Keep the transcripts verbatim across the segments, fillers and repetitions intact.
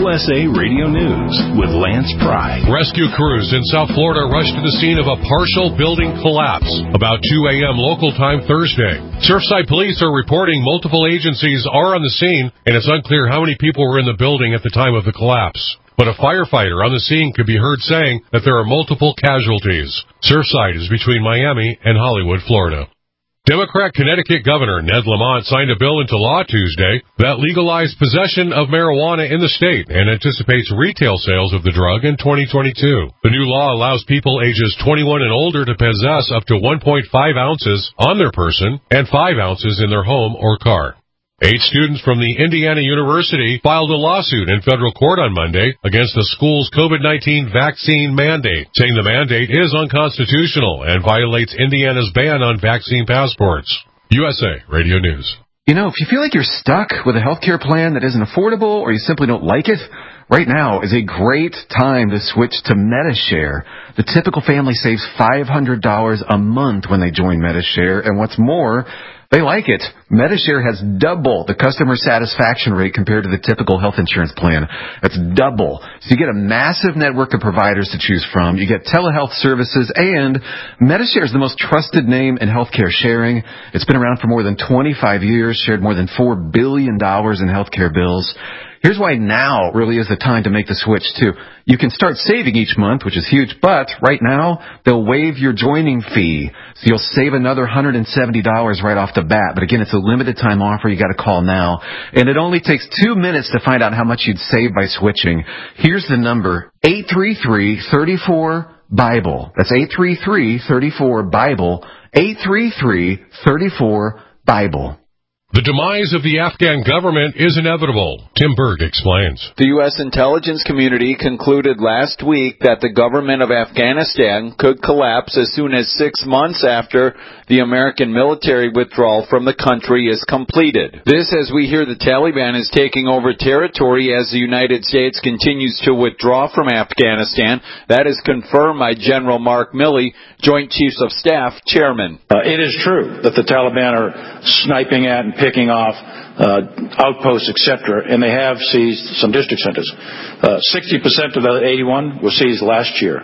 U S A Radio News with Lance Pry. Rescue crews in South Florida rushed to the scene of a partial building collapse about two a.m. local time Thursday. Surfside police are reporting multiple agencies are on the scene, and it's unclear how many people were in the building at the time of the collapse. But a firefighter on the scene could be heard saying that there are multiple casualties. Surfside is between Miami and Hollywood, Florida. Democrat Connecticut Governor Ned Lamont signed a bill into law Tuesday that legalized possession of marijuana in the state and anticipates retail sales of the drug in twenty twenty-two. The new law allows people ages twenty-one and older to possess up to one point five ounces on their person and five ounces in their home or car. Eight students from the Indiana University filed a lawsuit in federal court on Monday against the school's COVID nineteen vaccine mandate, saying the mandate is unconstitutional and violates Indiana's ban on vaccine passports. U S A Radio News. You know, if you feel like you're stuck with a healthcare plan that isn't affordable or you simply don't like it, right now is a great time to switch to Medi-Share. The typical family saves five hundred dollars a month when they join Medi-Share, and what's more, they like it. Medi-Share has double the customer satisfaction rate compared to the typical health insurance plan. That's double. So you get a massive network of providers to choose from. You get telehealth services, and Medi-Share is the most trusted name in healthcare sharing. It's been around for more than twenty-five years, shared more than four billion dollars in healthcare bills. Here's why now really is the time to make the switch, too. You can start saving each month, which is huge, but right now, they'll waive your joining fee. So you'll save another one hundred seventy dollars right off the bat. But again, it's a limited time offer. You got to call now. And it only takes two minutes to find out how much you'd save by switching. Here's the number, eight three three, three four, BIBLE. That's eight three three, three four, BIBLE. eight three three, three four, BIBLE. The demise of the Afghan government is inevitable. Tim Berg explains. The U S intelligence community concluded last week that the government of Afghanistan could collapse as soon as six months after the American military withdrawal from the country is completed. This as we hear the Taliban is taking over territory as the United States continues to withdraw from Afghanistan. That is confirmed by General Mark Milley, Joint Chiefs of Staff Chairman. Uh, it is true that the Taliban are sniping at and picking off uh, outposts, et cetera, and they have seized some district centers. Uh, sixty percent of the eighty-one were seized last year,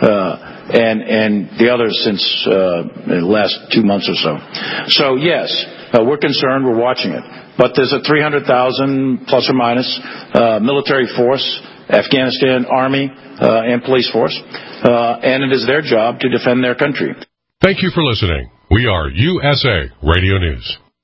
uh, and and the others since uh, the last two months or so. So, yes, uh, we're concerned. We're watching it. But there's a three hundred thousand, plus or minus, uh, military force, Afghanistan Army uh, and police force, uh, and it is their job to defend their country. Thank you for listening. We are U S A Radio News.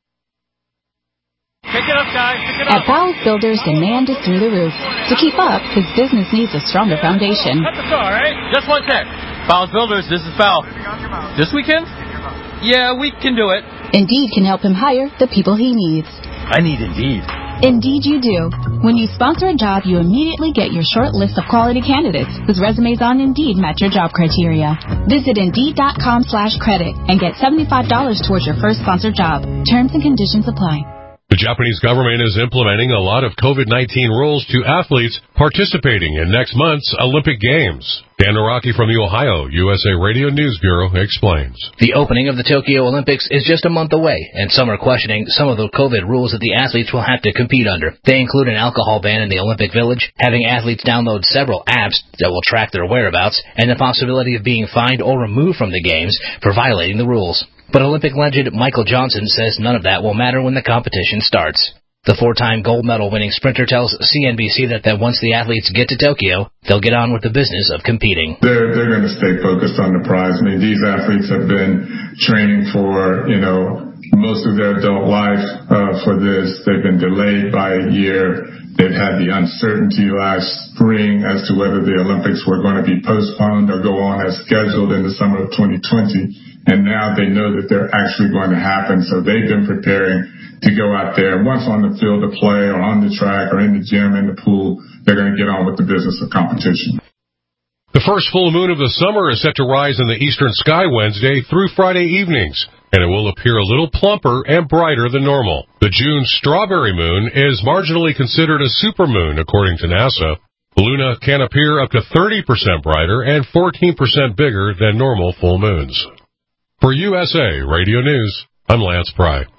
Pick it up, guys. Pick it up. At Bowles Builders, demand is through the roof. To keep up, his business needs a stronger foundation. Cut the saw, all right? Just one sec. Bowles Builders, this is Val. This weekend? Yeah, we can do it. Indeed can help him hire the people he needs. I need Indeed. Indeed you do. When you sponsor a job, you immediately get your short list of quality candidates whose resumes on Indeed match your job criteria. Visit Indeed.com slash credit and get seventy-five dollars towards your first sponsored job. Terms and conditions apply. The Japanese government is implementing a lot of COVID nineteen rules to athletes participating in next month's Olympic Games. Dan Araki from the Ohio U S A Radio News Bureau explains. The opening of the Tokyo Olympics is just a month away, and some are questioning some of the COVID rules that the athletes will have to compete under. They include an alcohol ban in the Olympic Village, having athletes download several apps that will track their whereabouts, and the possibility of being fined or removed from the Games for violating the rules. But Olympic legend Michael Johnson says none of that will matter when the competition starts. The four-time gold medal winning sprinter tells C N B C that, that once the athletes get to Tokyo, they'll get on with the business of competing. They're, they're going to stay focused on the prize. I mean, these athletes have been training for, you know, most of their adult life uh, for this. They've been delayed by a year. They've had the uncertainty last spring as to whether the Olympics were going to be postponed or go on as scheduled in the summer of twenty twenty. And now they know that they're actually going to happen. So they've been preparing to go out there. Once on the field of play or on the track or in the gym, in the pool, they're going to get on with the business of competition. The first full moon of the summer is set to rise in the eastern sky Wednesday through Friday evenings, and it will appear a little plumper and brighter than normal. The June strawberry moon is marginally considered a supermoon, according to NASA. Luna can appear up to thirty percent brighter and fourteen percent bigger than normal full moons. For U S A Radio News, I'm Lance Pry.